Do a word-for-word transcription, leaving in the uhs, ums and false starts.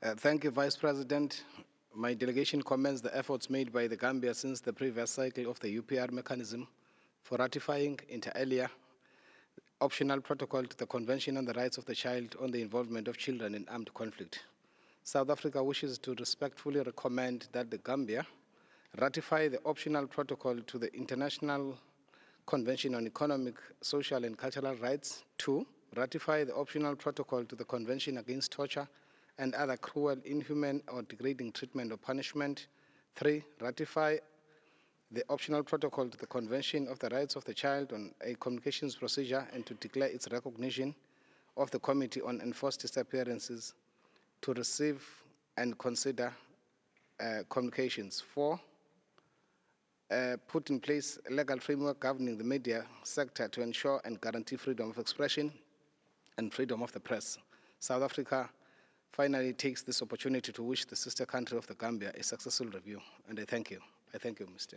Uh, thank you, Vice President. My delegation commends the efforts made by the Gambia since the previous cycle of the U P R mechanism for ratifying, inter alia, optional protocol to the Convention on the Rights of the Child on the Involvement of Children in Armed Conflict. South Africa wishes to respectfully recommend that the Gambia ratify the optional protocol to the International Convention on Economic, Social, and Cultural Rights. Two, ratify the optional protocol to the Convention Against Torture and Other Cruel, Inhuman, or Degrading Treatment or Punishment. Three, ratify the optional protocol to the Convention of the Rights of the Child on a Communications Procedure and to declare its recognition of the Committee on Enforced Disappearances to receive and consider uh, communications. Four, uh, put in place a legal framework governing the media sector to ensure and guarantee freedom of expression and freedom of the press. South Africa finally takes this opportunity to wish the sister country of the Gambia a successful review, and I thank you. I thank you, Mister